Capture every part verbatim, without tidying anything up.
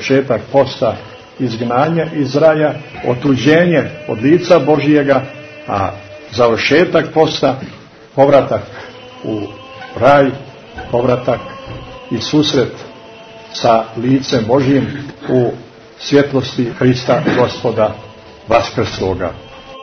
početak posta izgnanje iz raja, otuđenje od lica Božijega, a završetak posta povratak u raj, povratak i susret sa licem Božijim u svjetlosti Hrista Gospoda vaskrsloga.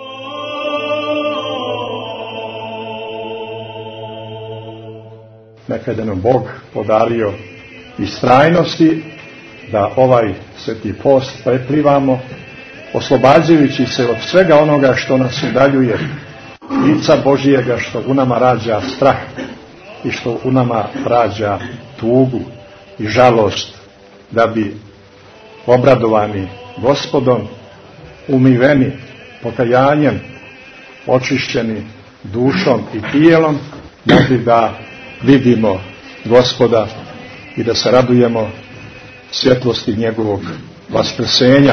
Neka je nam Bog podario istrajnosti da ovaj sveti post preplivamo, oslobađajući se od svega onoga što nas udaljuje lica Božijega, što u nama rađa strah i što u nama rađa tugu i žalost, da bi obradovani Gospodom, umiveni pokajanjem, očišćeni dušom i tijelom, mogli da vidimo Gospoda i da se radujemo svjetlosti njegovog vaskrsenja.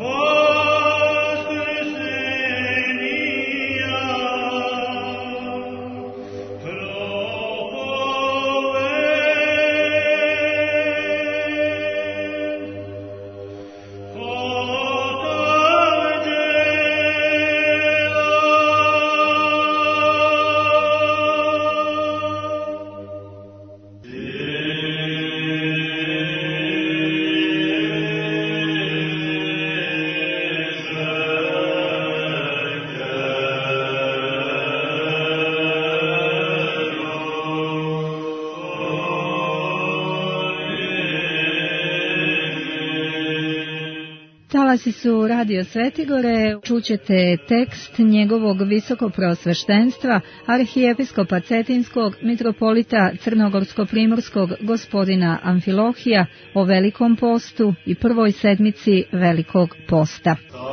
Talasi su Radio Svetigore, čućete tekst njegovog visokopreosveštenstva, arhijepiskopa Cetinskog, mitropolita Crnogorsko-primorskog gospodina Amfilohija o Velikom postu i prvoj sedmici Velikog posta.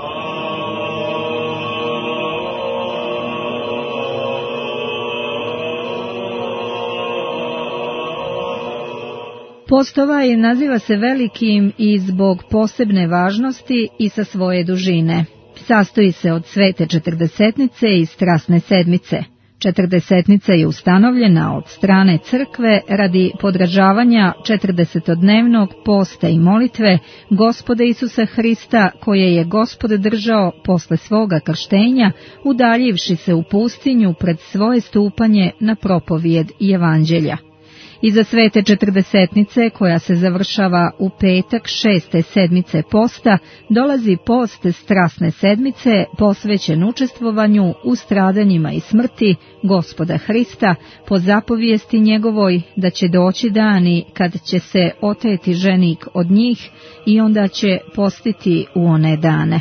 Post ovaj naziva se velikim i zbog posebne važnosti i sa svoje dužine. Sastoji se od svete četrdesetnice i strasne sedmice. Četrdesetnica je ustanovljena od strane crkve radi podražavanja četrdesetodnevnog posta i molitve Gospoda Isusa Hrista, koje je Gospod držao posle svoga krštenja, udaljivši se u pustinju pred svoje stupanje na propovijed i evanđelja. Iza svete četrdesetnice, koja se završava u petak šeste sedmice posta, dolazi post strasne sedmice, posvećen učestvovanju u stradanjima i smrti Gospoda Hrista, po zapovijesti njegovoj da će doći dani kad će se oteti ženik od njih i onda će postiti u one dane.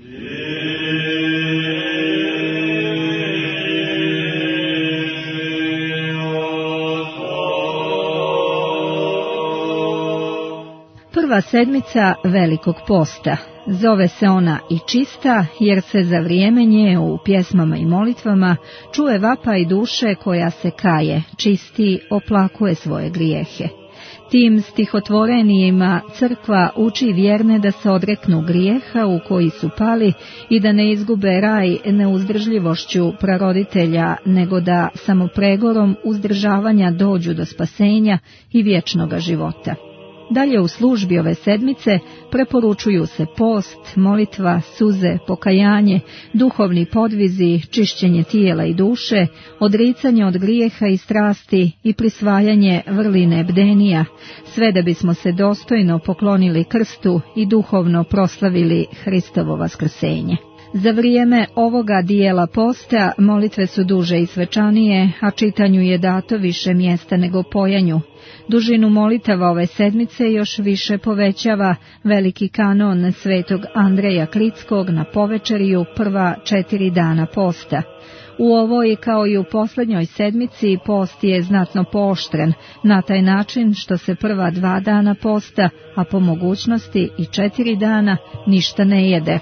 Prva sedmica Velikog posta. Zove se ona i čista, jer se za vrijeme nje u pjesmama i molitvama čuje vapaj duše koja se kaje, čisti, oplakuje svoje grijehe. Tim stihotvorenijima crkva uči vjerne da se odreknu grijeha u koji su pali i da ne izgube raj neuzdržljivošću praroditelja, nego da samopregorom uzdržavanja dođu do spasenja i vječnoga života. Dalje u službi ove sedmice preporučuju se post, molitva, suze, pokajanje, duhovni podvizi, čišćenje tijela i duše, odricanje od grijeha i strasti i prisvajanje vrline bdenija, sve da bismo se dostojno poklonili krstu i duhovno proslavili Hristovo vaskrsenje. Za vrijeme ovoga dijela posta molitve su duže i svečanije, a čitanju je dato više mjesta nego pojanju. Dužinu molitava ove sedmice još više povećava veliki kanon svetog Andreja Kritskog na povečeriju prva četiri dana posta. U ovoj, kao i u posljednjoj sedmici, post je znatno pooštren, na taj način što se prva dva dana posta, a po mogućnosti i četiri dana, ništa ne jede.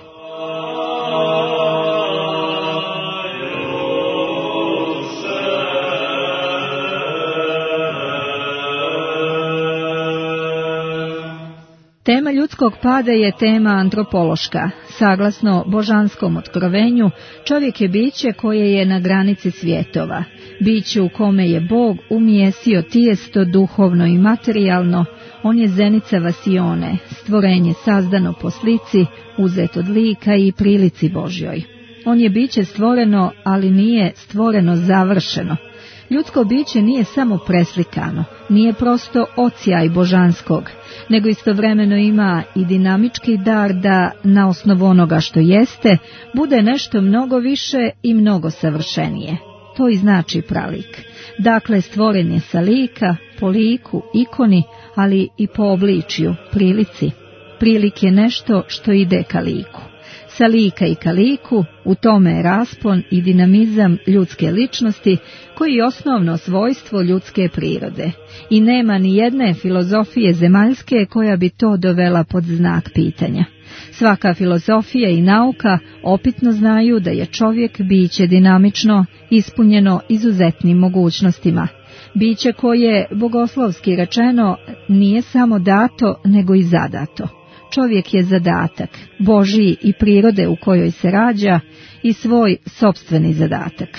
Tema ljudskog pada je tema antropološka. Saglasno božanskom otkrovenju, čovjek je biće koje je na granici svjetova. Biće u kome je Bog umjesio tijesto duhovno i materijalno, on je zenica vasione, stvorenje sazdano po slici, uzet od lika i prilici Božjoj. On je biće stvoreno, ali nije stvoreno završeno. Ljudsko biće nije samo preslikano, nije prosto ocijaj božanskog, nego istovremeno ima i dinamički dar da, na osnovu onoga što jeste, bude nešto mnogo više i mnogo savršenije. To i znači pralik. Dakle, stvoren je sa lika, po liku, ikoni, ali i po obličju, prilici. Prilik je nešto što ide ka liku. Sa lika i ka liku, u tome je raspon i dinamizam ljudske ličnosti, koji je osnovno svojstvo ljudske prirode. I nema ni jedne filozofije zemaljske koja bi to dovela pod znak pitanja. Svaka filozofija i nauka opitno znaju da je čovjek biće dinamično, ispunjeno izuzetnim mogućnostima. Biće koje, bogoslovski rečeno, nije samo dato, nego i zadato. Čovjek je zadatak, Božji i prirode u kojoj se rađa, i svoj sopstveni zadatak.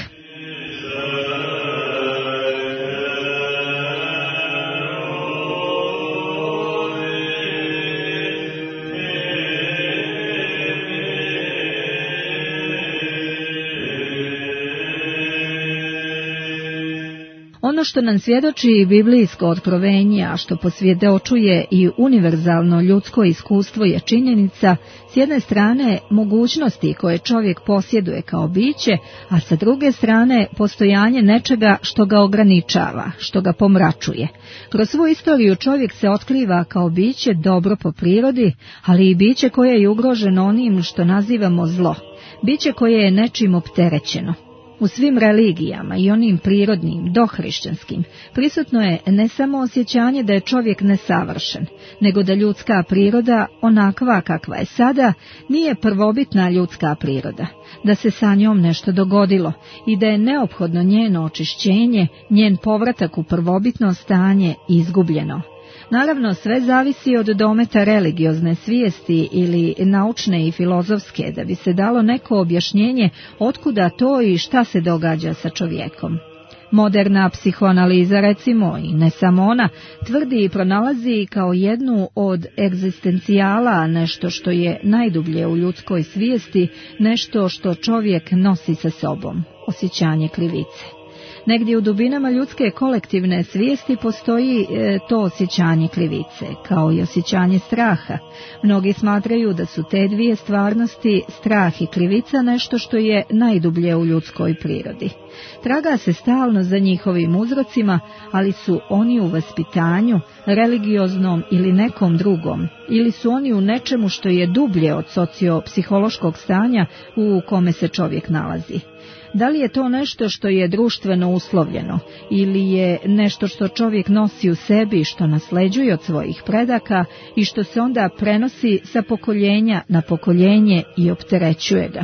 Ono što nam svjedoči biblijsko otkrovenje, a što posvjedočuje i univerzalno ljudsko iskustvo, je činjenica, s jedne strane, mogućnosti koje čovjek posjeduje kao biće, a sa druge strane postojanje nečega što ga ograničava, što ga pomračuje. Kroz svu istoriju čovjek se otkriva kao biće dobro po prirodi, ali i biće koje je ugroženo onim što nazivamo zlo, biće koje je nečim opterećeno. U svim religijama, i onim prirodnim, dohrišćanskim, prisutno je ne samo osjećanje da je čovjek nesavršen, nego da ljudska priroda, onakva kakva je sada, nije prvobitna ljudska priroda, da se sa njom nešto dogodilo i da je neophodno njeno očišćenje, njen povratak u prvobitno stanje izgubljeno. Naravno, sve zavisi od dometa religiozne svijesti ili naučne i filozofske, da bi se dalo neko objašnjenje otkuda to i šta se događa sa čovjekom. Moderna psihoanaliza, recimo, i ne samo ona, tvrdi i pronalazi kao jednu od egzistencijala nešto što je najdublje u ljudskoj svijesti, nešto što čovjek nosi sa sobom, osjećanje krivice. Negdje u dubinama ljudske kolektivne svijesti postoji e, to osjećanje krivice, kao i osjećanje straha. Mnogi smatraju da su te dvije stvarnosti, strah i krivica, nešto što je najdublje u ljudskoj prirodi. Traga se stalno za njihovim uzrocima, ali su oni u vaspitanju, religioznom ili nekom drugom, ili su oni u nečemu što je dublje od sociopsihološkog stanja u kome se čovjek nalazi. Da li je to nešto što je društveno uslovljeno ili je nešto što čovjek nosi u sebi, što nasleđuje od svojih predaka i što se onda prenosi sa pokoljenja na pokoljenje i opterećuje ga?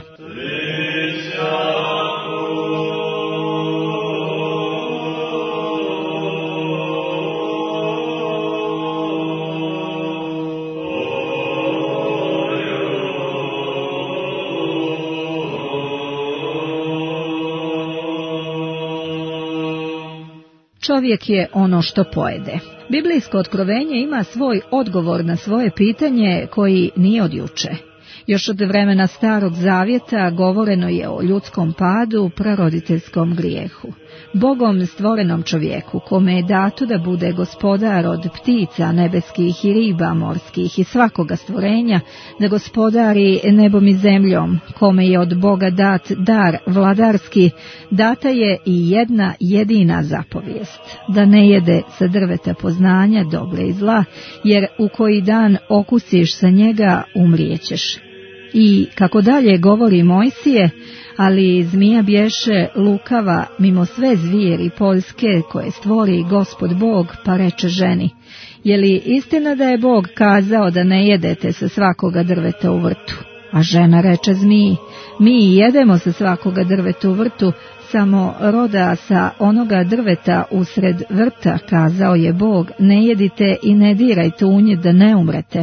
Čovjek je ono što pojede. Biblijsko otkrovenje ima svoj odgovor na svoje pitanje koji nije od juče. Još od vremena Starog Zavjeta govoreno je o ljudskom padu, praroditeljskom grijehu. Bogom stvorenom čovjeku, kome je dato da bude gospodar od ptica nebeskih i riba morskih i svakoga stvorenja, da gospodari nebom i zemljom, kome je od Boga dat dar vladarski, data je i jedna jedina zapovijest, da ne jede sa drveta poznanja dobre i zla, jer u koji dan okusiš sa njega umrijećeš. I kako dalje govori Mojsije, ali zmija bješe lukava mimo sve zvijeri poljske koje stvori Gospod Bog, pa reče ženi: je li istina da je Bog kazao da ne jedete sa svakoga drveta u vrtu? A žena reče zmiji: mi jedemo sa svakoga drveta u vrtu, samo roda sa onoga drveta usred vrta, kazao je Bog, ne jedite i ne dirajte u nje da ne umrete.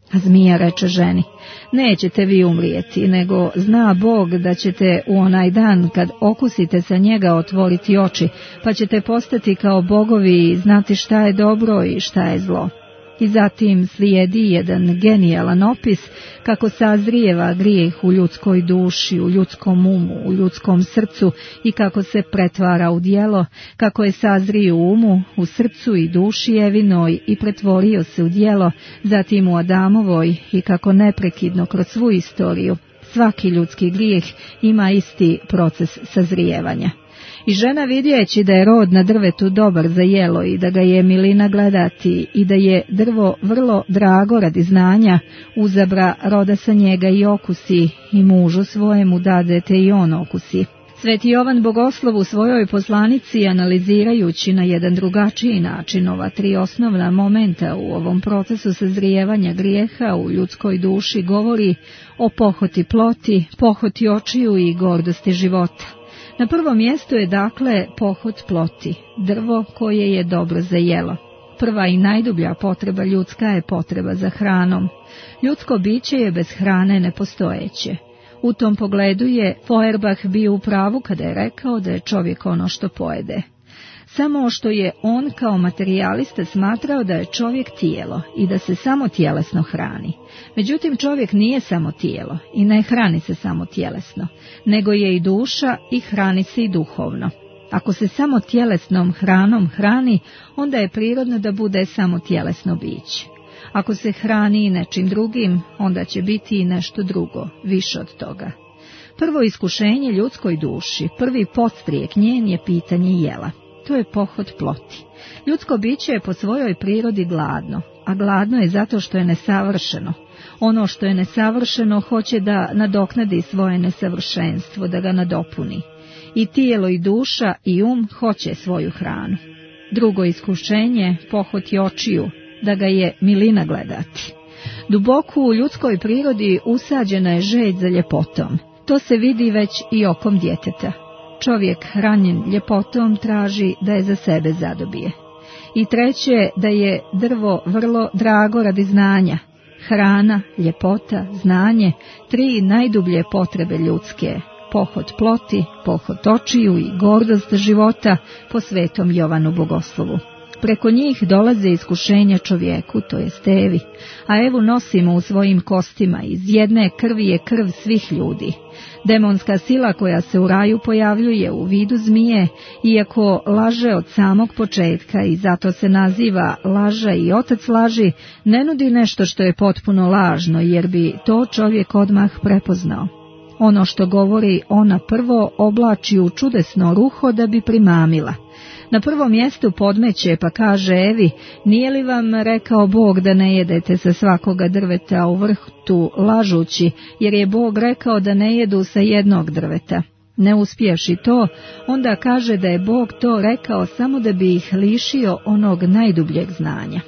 A zmija reče ženi: nećete vi umrijeti, nego zna Bog da ćete u onaj dan kad okusite sa njega otvoriti oči, pa ćete postati kao bogovi i znati šta je dobro i šta je zlo. I zatim slijedi jedan genijalan opis kako sazrijeva grijeh u ljudskoj duši, u ljudskom umu, u ljudskom srcu i kako se pretvara u djelo, kako je sazrio u umu, u srcu i duši Evinoj i pretvorio se u djelo, zatim u Adamovoj i kako neprekidno kroz svu istoriju svaki ljudski grijeh ima isti proces sazrijevanja. I žena vidjeći da je rod na drvetu dobar za jelo i da ga je milina gledati i da je drvo vrlo drago radi znanja, uzabra roda sa njega i okusi i mužu svojemu dade te i on okusi. Sveti Jovan Bogoslov u svojoj poslanici, analizirajući na jedan drugačiji način ova tri osnovna momenta u ovom procesu sazrijevanja grijeha u ljudskoj duši, govori o pohoti ploti, pohoti očiju i gordosti života. Na prvom mjestu je dakle pohot ploti, drvo koje je dobro za jelo. Prva i najdublja potreba ljudska je potreba za hranom. Ljudsko biće je bez hrane nepostojeće. U tom pogledu je Feuerbach bio u pravu kada je rekao da je čovjek ono što pojede. Samo što je on kao materijalista smatrao da je čovjek tijelo i da se samo tjelesno hrani. Međutim, čovjek nije samo tijelo i ne hrani se samo tjelesno, nego je i duša i hrani se i duhovno. Ako se samo tjelesnom hranom hrani, onda je prirodno da bude samo tjelesno biće. Ako se hrani i nečim drugim, onda će biti i nešto drugo, više od toga. Prvo iskušenje ljudskoj duši, prvi podstrijek njen je pitanje jela. To je pohod ploti. Ljudsko biće je po svojoj prirodi gladno, a gladno je zato što je nesavršeno. Ono što je nesavršeno hoće da nadoknadi svoje nesavršenstvo, da ga nadopuni. I tijelo i duša i um hoće svoju hranu. Drugo iskušenje, pohod i očiju, da ga je milina gledati. Duboko u ljudskoj prirodi usađena je žeđ za ljepotom. To se vidi već i okom djeteta. Čovjek hranjen ljepotom traži da je za sebe zadobije. I treće, da je drvo vrlo drago radi znanja. Hrana, ljepota, znanje, tri najdublje potrebe ljudske, pohod ploti, pohod očiju i gordost života po svetom Jovanu Bogoslovu. Preko njih dolaze iskušenja čovjeku, to jest Evi, a Evu nosimo u svojim kostima, iz jedne krvi je krv svih ljudi. Demonska sila koja se u raju pojavljuje u vidu zmije, iako laže od samog početka i zato se naziva laža i otac laži, ne nudi nešto što je potpuno lažno, jer bi to čovjek odmah prepoznao. Ono što govori ona prvo oblači u čudesno ruho da bi primamila. Na prvom mjestu podmeće pa kaže Evi: nije li vam rekao Bog da ne jedete sa svakoga drveta u vrtu, lažući, jer je Bog rekao da ne jedu sa jednog drveta. Ne uspjevši to, onda kaže da je Bog to rekao samo da bi ih lišio onog najdubljeg znanja.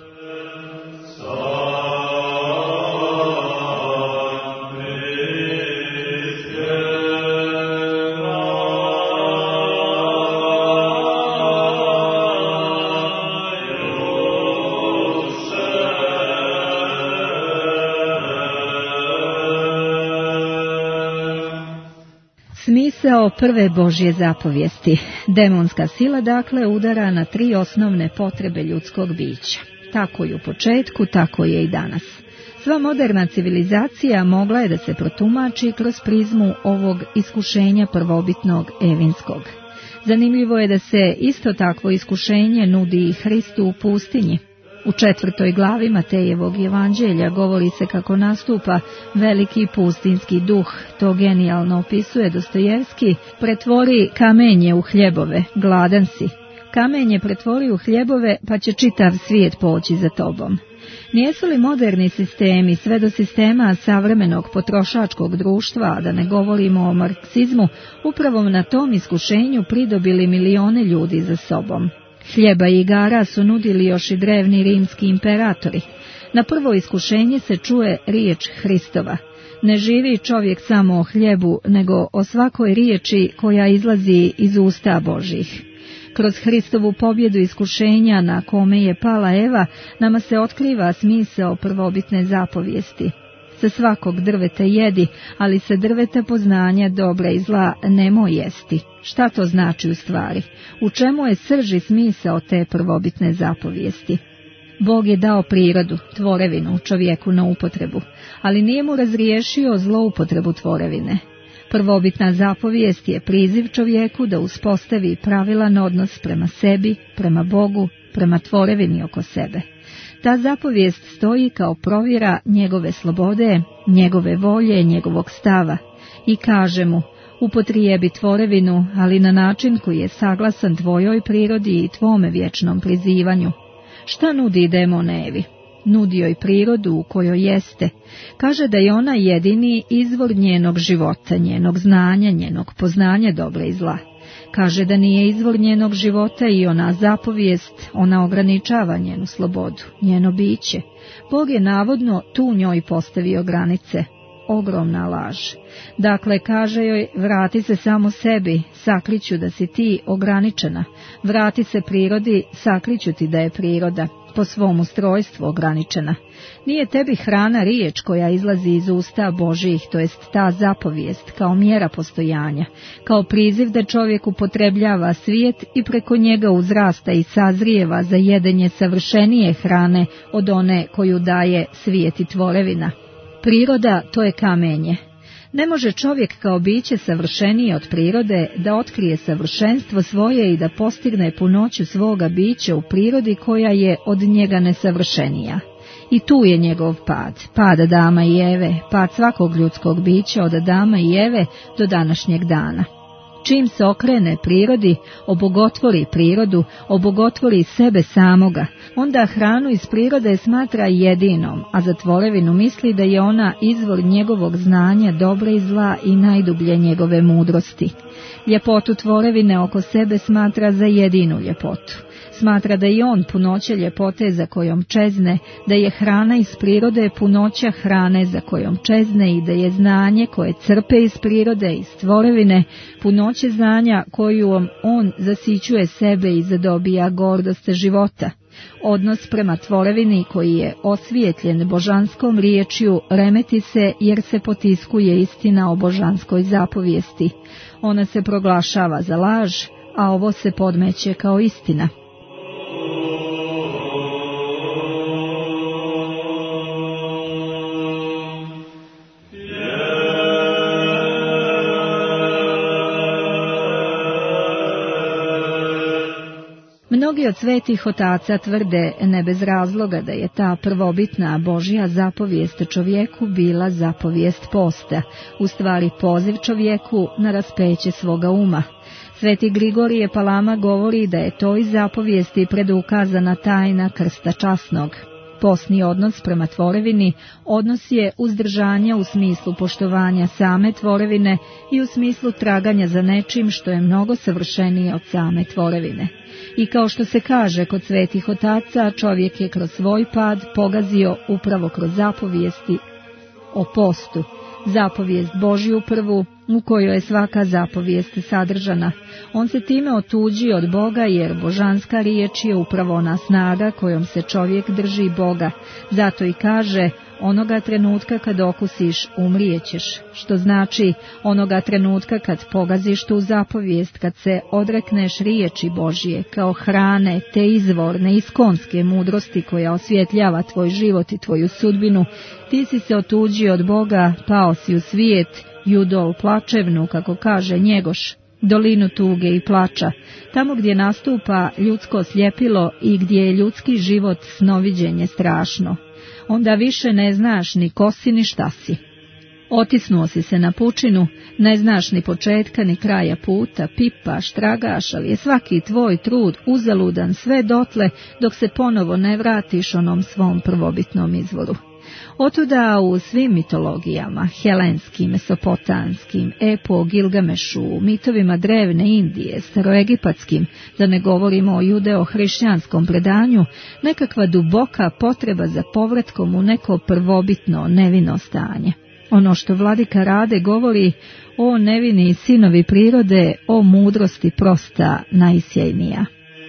Smisao prve Božje zapovijesti. Demonska sila dakle udara na tri osnovne potrebe ljudskog bića. Tako i u početku, tako je i danas. Sva moderna civilizacija mogla je da se protumači kroz prizmu ovog iskušenja prvobitnog evinskog. Zanimljivo je da se isto takvo iskušenje nudi i Hristu u pustinji. U četvrtoj glavi Matejevog evanđelja govori se kako nastupa veliki pustinski duh, to genijalno opisuje Dostojevski, pretvori kamenje u hljebove, gladan si. Kamenje pretvori u hljebove pa će čitav svijet poći za tobom. Nijesu li moderni sistemi, sve do sistema savremenog potrošačkog društva, a da ne govorimo o marksizmu, upravo na tom iskušenju pridobili milione ljudi za sobom? Hljeba i igara su nudili još i drevni rimski imperatori. Na prvo iskušenje se čuje riječ Hristova. Ne živi čovjek samo o hljebu, nego o svakoj riječi koja izlazi iz usta Božjih. Kroz Hristovu pobjedu iskušenja na kome je pala Eva, nama se otkriva smisao prvobitne zapovijesti. Sa svakog drveta jedi, ali sa drveta poznanja dobra i zla nemoj jesti. Šta to znači u stvari? U čemu je srž i smisao te prvobitne zapovijesti? Bog je dao prirodu, tvorevinu, čovjeku na upotrebu, ali nije mu razriješio zloupotrebu tvorevine. Prvobitna zapovijest je priziv čovjeku da uspostavi pravilan odnos prema sebi, prema Bogu, prema tvorevini oko sebe. Ta zapovijest stoji kao provjera njegove slobode, njegove volje, njegovog stava i kaže mu: upotrijebi tvorevinu, ali na način koji je saglasan tvojoj prirodi i tvome vječnom prizivanju. Šta nudi demon Evi? Nudi joj prirodu u kojoj jeste. Kaže da je ona jedini izvor njenog života, njenog znanja, njenog poznanja dobra i zla. Kaže da nije izvor njenog života i ona zapovijest, ona ograničava njenu slobodu, njeno biće. Bog je navodno tu njoj postavio granice. Ogromna laž. Dakle, kaže joj, vrati se samo sebi, sakriću da si ti ograničena. Vrati se prirodi, sakriću ti da je priroda po svom ustrojstvu ograničena. Nije tebi hrana riječ koja izlazi iz usta Božjih, to jest ta zapovijest, kao mjera postojanja, kao priziv da čovjek upotrebljava svijet i preko njega uzrasta i sazrijeva za jedenje savršenije hrane od one koju daje svijet i tvorevina. Priroda, to je kamenje. Ne može čovjek kao biće savršenije od prirode da otkrije savršenstvo svoje i da postigne punoću svoga bića u prirodi koja je od njega nesavršenija. I tu je njegov pad, pad Adama i Eve, pad svakog ljudskog bića od Adama i Eve do današnjeg dana. Čim se okrene prirodi, obogotvori prirodu, obogotvori sebe samoga, onda hranu iz prirode smatra jedinom, a za tvorevinu misli da je ona izvor njegovog znanja, dobra i zla i najdublje njegove mudrosti. Ljepotu tvorevine oko sebe smatra za jedinu ljepotu. Smatra da je on punoća ljepote za kojom čezne, da je hrana iz prirode punoća hrane za kojom čezne i da je znanje koje crpe iz prirode, iz tvorevine, punoće znanja koju on zasićuje sebe i zadobija gordost života. Odnos prema tvorevini koji je osvijetljen božanskom riječju remeti se jer se potiskuje istina o božanskoj zapovijesti. Ona se proglašava za laž, a ovo se podmeće kao istina. Mnogi od svetih otaca tvrde ne bez razloga da je ta prvobitna Božja zapovijest čovjeku bila zapovijest posta, u stvari poziv čovjeku na raspeće svoga uma. Sveti Grigorije Palama govori da je toj zapovijesti predukazana tajna krsta časnog. Postni odnos prema tvorevini odnos je uzdržanja u smislu poštovanja same tvorevine i u smislu traganja za nečim što je mnogo savršenije od same tvorevine. I kao što se kaže kod svetih otaca, čovjek je kroz svoj pad pogazio upravo kroz zapovijesti o postu, zapovijest Božju prvu, u kojoj je svaka zapovijest sadržana. On se time otuđi od Boga, jer božanska riječ je upravo ona snaga kojom se čovjek drži Boga. Zato i kaže, onoga trenutka kad okusiš umrijećeš, što znači onoga trenutka kad pogaziš tu zapovijest, kad se odrekneš riječi Božje kao hrane, te izvorne iskonske mudrosti koja osvjetljava tvoj život i tvoju sudbinu, ti si se otuđio od Boga, pao si u svijet, judol plačevnu, kako kaže Njegoš, dolinu tuge i plača, tamo gdje nastupa ljudsko sljepilo i gdje je ljudski život snoviđenje strašno. Onda više ne znaš ni ko si ni šta si. Otisnuo si se na pučinu, ne znaš ni početka ni kraja puta, pipaš, tragaš, ali je svaki tvoj trud uzaludan sve dotle dok se ponovo ne vratiš onom svom prvobitnom izvoru. Otuda u svim mitologijama, helenskim, mesopotanskim, epo, Gilgamešu, mitovima drevne Indije, staroegipatskim, da ne govorimo o judeo-hrišćanskom predanju, nekakva duboka potreba za povratkom u neko prvobitno nevino stanje. Ono što vladika Rade govori: o nevini sinovi prirode, o mudrosti prosta najsjajnija.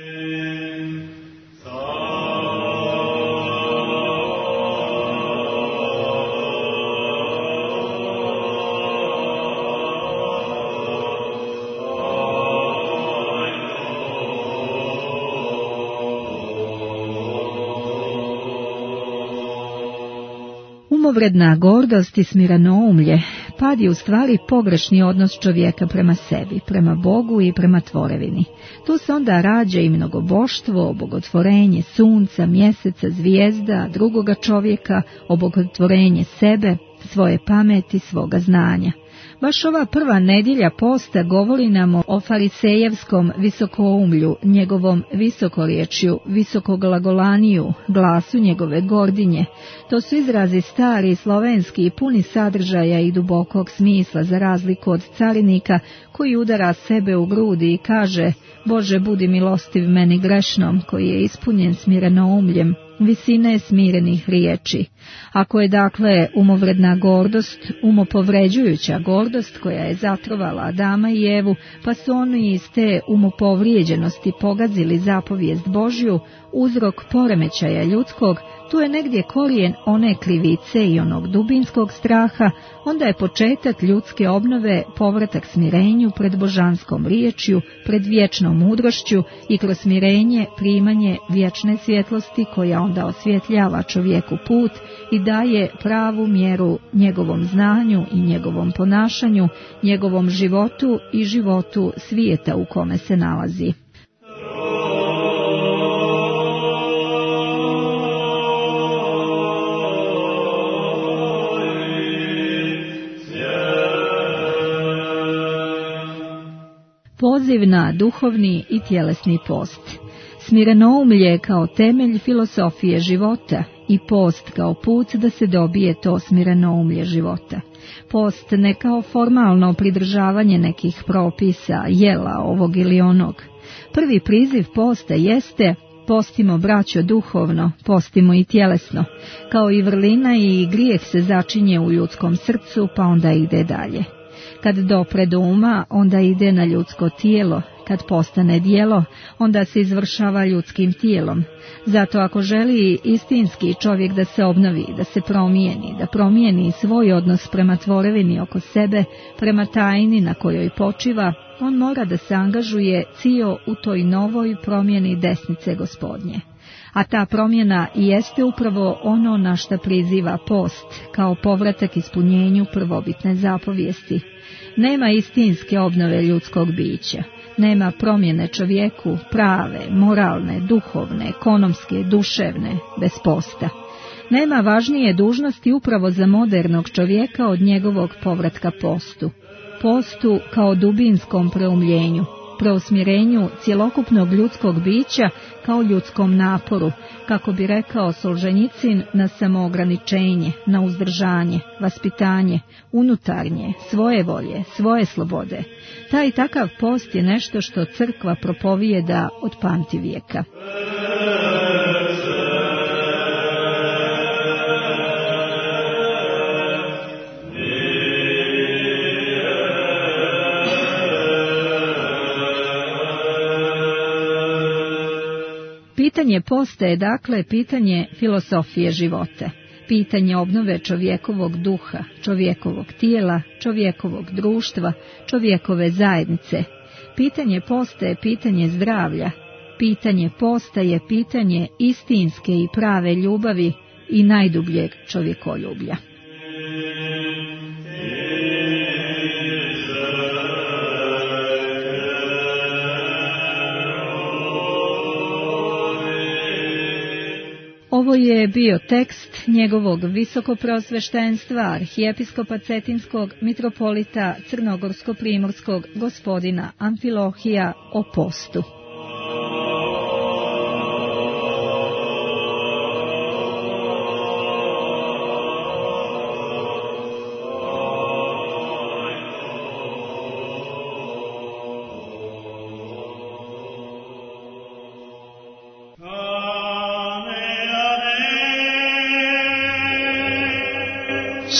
Umovredna gordost i smirenoumlje pad je u stvari pogrešni odnos čovjeka prema sebi, prema Bogu i prema tvorevini. Tu se onda rađa i mnogoboštvo, obogotvorenje sunca, mjeseca, zvijezda, drugoga čovjeka, obogotvorenje sebe, svoje pameti, svoga znanja. Baš ova prva nedjelja posta govori nam o farisejevskom visokoumlju, njegovom visokorječju, visokoglagolaniju, glasu njegove gordinje. To su izrazi stari, slovenski i puni sadržaja i dubokog smisla, za razliku od carinika koji udara sebe u grudi i kaže: Bože, budi milostiv meni grešnom, koji je ispunjen smirenoumljem, visine smirenih riječi. Ako je dakle umovredna gordost, umopovređujuća gordost koja je zatrovala Adama i Evu, pa su oni iz te umopovrijeđenosti pogazili zapovijest Božju, uzrok poremećaja ljudskog, tu je negdje korijen one krivice i onog dubinskog straha, onda je početak ljudske obnove povratak smirenju pred božanskom riječju, pred vječnom mudrošću i kroz smirenje primanje vječne svjetlosti koja onda osvjetljava čovjeku put i daje pravu mjeru njegovom znanju i njegovom ponašanju, njegovom životu i životu svijeta u kome se nalazi. Poziv na duhovni i tjelesni post. Smirenoumlje kao temelj filosofije života i post kao put da se dobije to smirenoumlje života. Post ne kao formalno pridržavanje nekih propisa, jela ovog ili onog. Prvi priziv posta jeste: postimo, braćo, duhovno, postimo i tjelesno. Kao i vrlina i grijeh se začinje u ljudskom srcu, pa onda ide dalje. Kad dopre do uma, onda ide na ljudsko tijelo. Kad postane djelo, onda se izvršava ljudskim tijelom. Zato ako želi istinski čovjek da se obnovi, da se promijeni, da promijeni svoj odnos prema tvorevini oko sebe, prema tajni na kojoj počiva, on mora da se angažuje cio u toj novoj promjeni desnice Gospodnje. A ta promjena i jeste upravo ono na šta priziva post, kao povratak ispunjenju prvobitne zapovijesti. Nema istinske obnove ljudskog bića, nema promjene čovjeku, prave, moralne, duhovne, ekonomske, duševne, bez posta. Nema važnije dužnosti upravo za modernog čovjeka od njegovog povratka postu. Postu kao dubinskom preumljenju, preusmjerenju cjelokupnog ljudskog bića kao ljudskom naporu, kako bi rekao Solženjicin, na samoograničenje, na uzdržanje, vaspitanje, unutarnje, svoje volje, svoje slobode. Taj takav post je nešto što crkva propovijeda od pamtivijeka. Pitanje posta je dakle pitanje filosofije života, pitanje obnove čovjekovog duha, čovjekovog tijela, čovjekovog društva, čovjekove zajednice. Pitanje posta je pitanje zdravlja, pitanje posta je pitanje istinske i prave ljubavi i najdubljeg čovjekoljublja. Ovo je bio tekst njegovog visokopreosveštenstva arhijepiskopa Cetinskog mitropolita Crnogorsko-primorskog gospodina Amfilohija o postu.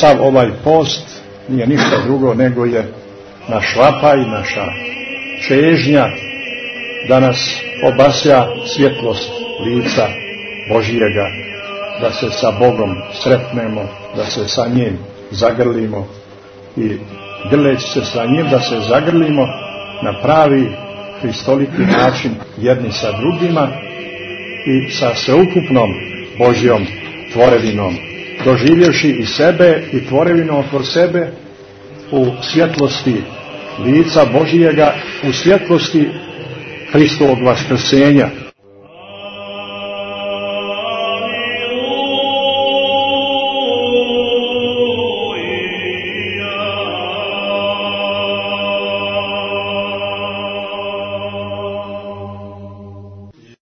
sav ovaj post nije ništa drugo nego je naš vapaj, naša čežnja da nas obasja svjetlost lica Božijega, da se sa Bogom sretnemo, da se sa njim zagrlimo i grleći se sa njim da se zagrlimo na pravi hristoliki način jedni sa drugima i sa sveukupnom Božjom tvorevinom, doživjevši i sebe i tvorevinu oko sebe u svjetlosti lica Božijega, u svjetlosti Hristovog vaskrsenja.